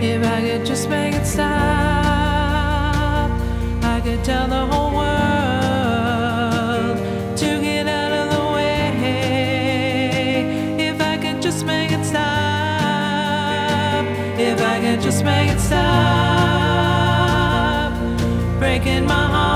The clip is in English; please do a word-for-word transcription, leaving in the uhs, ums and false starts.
If I could just make it stop, I could tell the whole world to get out of the way. If I could just make it stop, if I could just make it stop, breaking my heart.